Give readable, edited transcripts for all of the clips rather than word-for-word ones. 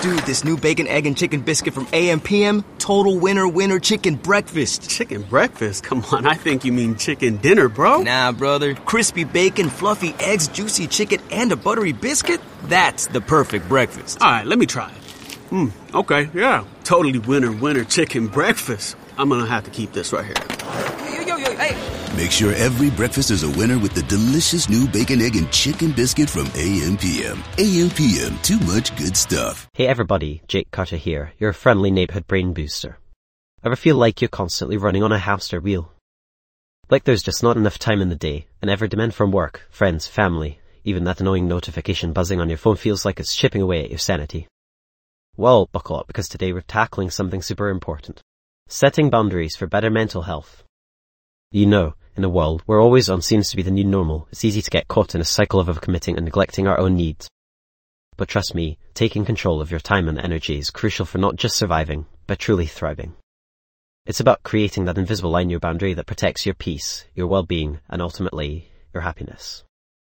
Dude, this new bacon, egg, and chicken biscuit from AM/PM, total winner chicken breakfast. Chicken breakfast? Come on, I think you mean chicken dinner, bro. Nah, brother. Crispy bacon, fluffy eggs, juicy chicken, and a buttery biscuit? That's the perfect breakfast. All right, let me try it. Okay, yeah. Totally winner chicken breakfast. I'm gonna have to keep this right here. Yo, hey. Make sure every breakfast is a winner with the delicious new bacon, egg, and chicken biscuit from AM/PM. AM/PM, too much good stuff. Hey everybody, Jake Carter here, your friendly neighborhood brain booster. Ever feel like you're constantly running on a hamster wheel? Like there's just not enough time in the day, and every demand from work, friends, family, even that annoying notification buzzing on your phone feels like it's chipping away at your sanity? Well, buckle up, because today we're tackling something super important. Setting boundaries for better mental health. You know, in a world where always on seems to be the new normal, it's easy to get caught in a cycle of overcommitting and neglecting our own needs. But trust me, taking control of your time and energy is crucial for not just surviving, but truly thriving. It's about creating that invisible line, your boundary that protects your peace, your well-being, and ultimately, your happiness.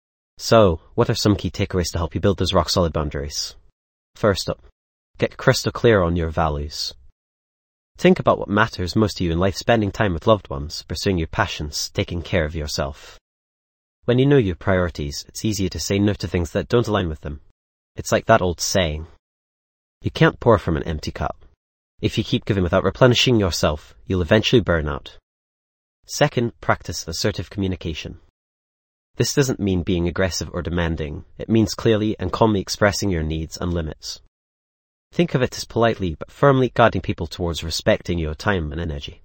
So, what are some key takeaways to help you build those rock-solid boundaries? First up, get crystal clear on your values. Think about what matters most to you in life: spending time with loved ones, pursuing your passions, taking care of yourself. When you know your priorities, it's easier to say no to things that don't align with them. It's like that old saying, you can't pour from an empty cup. If you keep giving without replenishing yourself, you'll eventually burn out. Second, practice assertive communication. This doesn't mean being aggressive or demanding. It means clearly and calmly expressing your needs and limits. Think of it as politely but firmly guiding people towards respecting your time and energy.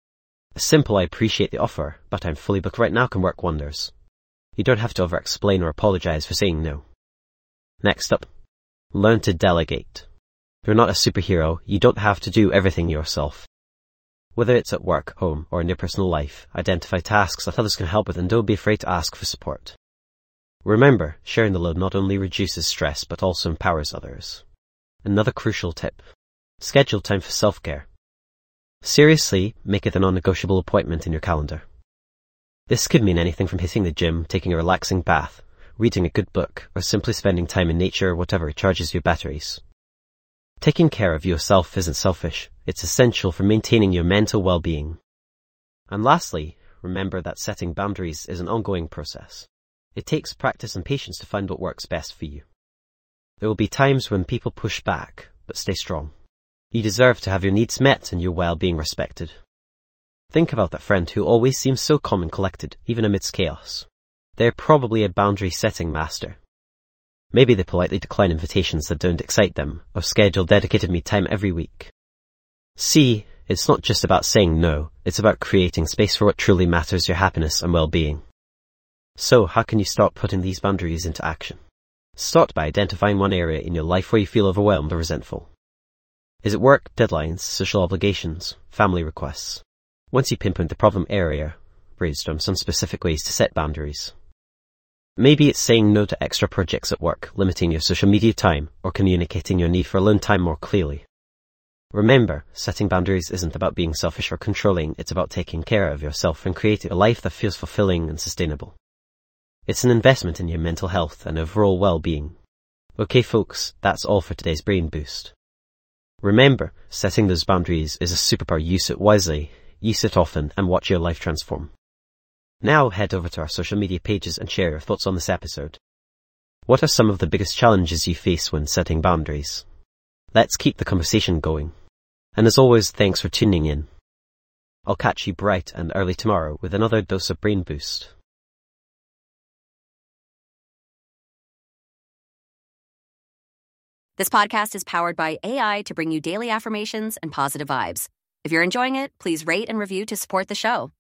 A simple "I appreciate the offer, but I'm fully booked right now" can work wonders. You don't have to over-explain or apologize for saying no. Next up, learn to delegate. You're not a superhero. You don't have to do everything yourself. Whether it's at work, home, or in your personal life, identify tasks that others can help with and don't be afraid to ask for support. Remember, sharing the load not only reduces stress but also empowers others. Another crucial tip: schedule time for self-care. Seriously, make it a non-negotiable appointment in your calendar. This could mean anything from hitting the gym, taking a relaxing bath, reading a good book, or simply spending time in nature or whatever recharges your batteries. Taking care of yourself isn't selfish, it's essential for maintaining your mental well-being. And lastly, remember that setting boundaries is an ongoing process. It takes practice and patience to find what works best for you. There will be times when people push back, but stay strong. You deserve to have your needs met and your well-being respected. Think about that friend who always seems so calm and collected, even amidst chaos. They're probably a boundary-setting master. Maybe they politely decline invitations that don't excite them, or schedule dedicated me time every week. See, it's not just about saying no, it's about creating space for what truly matters: your happiness and well-being. So, how can you start putting these boundaries into action? Start by identifying one area in your life where you feel overwhelmed or resentful. Is it work, deadlines, social obligations, family requests? Once you pinpoint the problem area, brainstorm some specific ways to set boundaries. Maybe it's saying no to extra projects at work, limiting your social media time, or communicating your need for alone time more clearly. Remember, setting boundaries isn't about being selfish or controlling, it's about taking care of yourself and creating a life that feels fulfilling and sustainable. It's an investment in your mental health and overall well-being. Okay folks, that's all for today's Brain Boost. Remember, setting those boundaries is a superpower. Use it wisely, use it often, and watch your life transform. Now head over to our social media pages and share your thoughts on this episode. What are some of the biggest challenges you face when setting boundaries? Let's keep the conversation going. And as always, thanks for tuning in. I'll catch you bright and early tomorrow with another dose of Brain Boost. This podcast is powered by AI to bring you daily affirmations and positive vibes. If you're enjoying it, please rate and review to support the show.